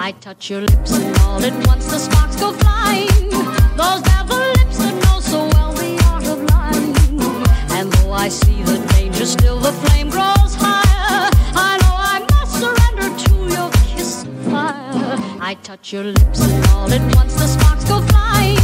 I touch your lips and all at once the sparks go flying. Those devil lips that know so well the art of lying. And though I see the danger, still the flame grows higher. I know I must surrender to your kiss of fire. I touch your lips and all at once the sparks go flying.